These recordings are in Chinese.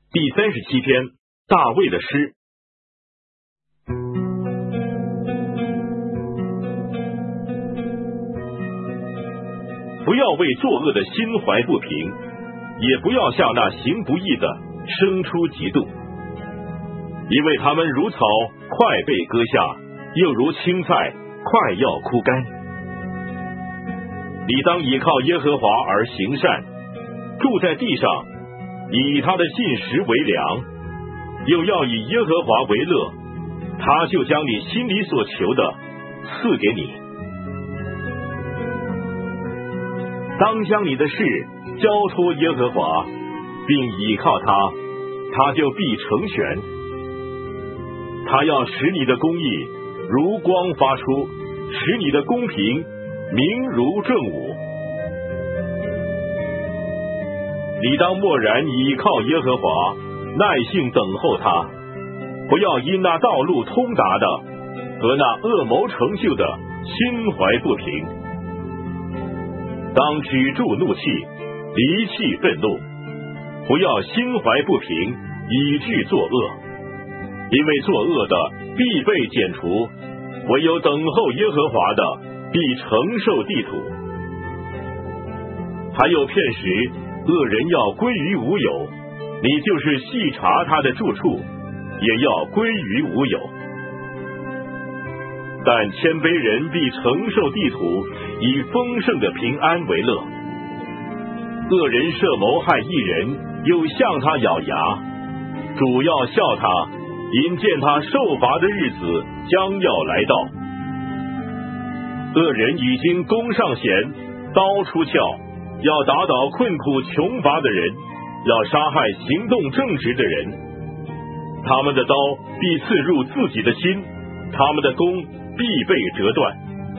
第37篇，大卫的诗。不要为作恶的心怀不平，也不要向那行不义的生出嫉妒，因为他们如草，快被割下，又如青菜，快要枯干。你当倚靠耶和华而行善，住在地上，以他的信实为粮，又要以耶和华为乐，他就将你心里所求的赐给你。当将你的事交托耶和华，并倚靠他，他就必成全。他要使你的公义如光发出，使你的公平明如正午。你当默然倚靠耶和华，耐性等候他，不要因那道路通达的和那恶谋成就的心怀不平。当止住怒气，离弃愤怒，不要心怀不平，以致作恶，因为作恶的必被剪除，唯有等候耶和华的必承受地土。还有片时恶人要归于无有，你就是细查他的住处，也要归于无有。但谦卑人必承受地土，以丰盛的平安为乐。恶人设谋害义人，又向他咬牙，主要笑他，因见他受罚的日子将要来到。恶人已经弓上弦，刀出鞘，要打倒困苦穷乏的人，要杀害行动正直的人。他们的刀必刺入自己的心，他们的弓必被折断。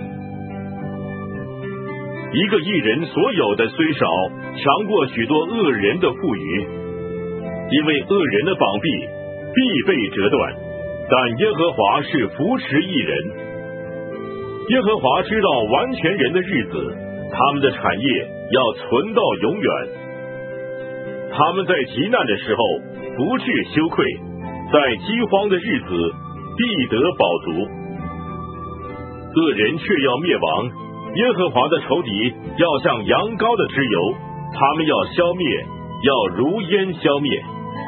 一个义人所有的虽少，强过许多恶人的富余，因为恶人的膀臂必被折断，但耶和华是扶持义人。耶和华知道完全人的日子，他们的产业要存到永远。他们在急难的时候不致羞愧，在饥荒的日子必得饱足。恶人却要灭亡，耶和华的仇敌要像羊羔的脂油，他们要消灭，要如烟消灭。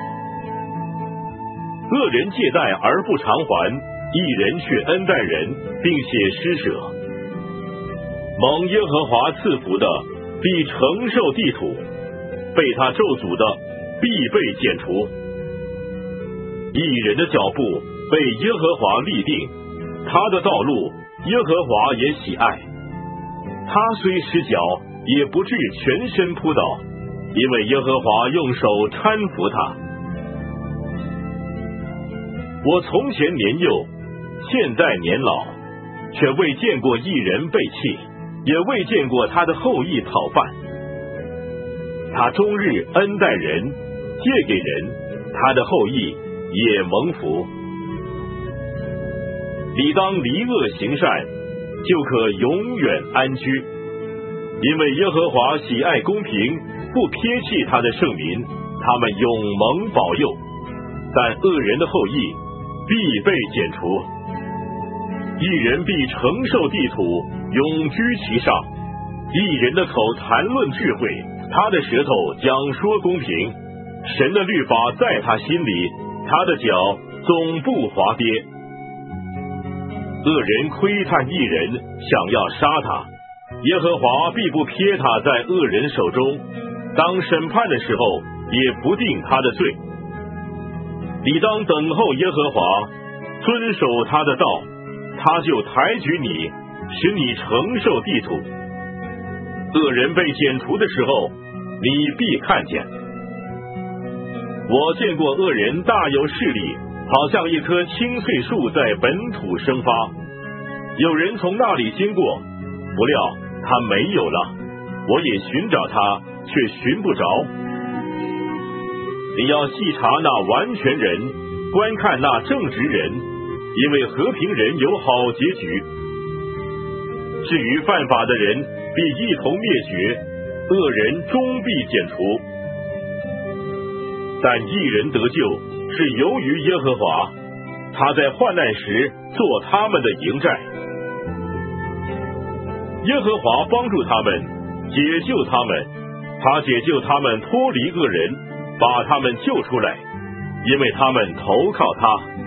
恶人借贷而不偿还，义人却恩待人，并且施舍。蒙耶和华赐福的必承受地土，被他咒诅的必被剪除。义人的脚步被耶和华立定，他的道路耶和华也喜爱。他虽失脚，也不至全身扑倒，因为耶和华用手搀扶他。我从前年幼，现在年老，却未见过义人背弃，也未见过他的后裔讨饭。他终日恩待人，借给人，他的后裔也蒙福。你当离恶行善，就可永远安居，因为耶和华喜爱公平，不撇弃他的圣民，他们永蒙保佑。但恶人的后裔必被剪除。义人必承受地土，永居其上。义人的口谈论智慧，他的舌头讲说公平。神的律法在他心里，他的脚总不滑跌。恶人窥探义人，想要杀他，耶和华必不撇他在恶人手中，当审判的时候也不定他的罪。你当等候耶和华，遵守他的道，他就抬举你，使你承受地土。恶人被剪除的时候，你必看见。我见过恶人大有势力，好像一棵青翠树在本土生发，有人从那里经过，不料他没有了，我也寻找他，却寻不着。你要细查那完全人，观看那正直人，因为和平人有好结局。至于犯法的人，必一同灭绝，恶人终必剪除。 但一人得救是由于耶和华，他在患难时做他们的营寨。耶和华帮助他们，解救他们，他解救他们脱离恶人，把他们救出来，因为他们投靠他。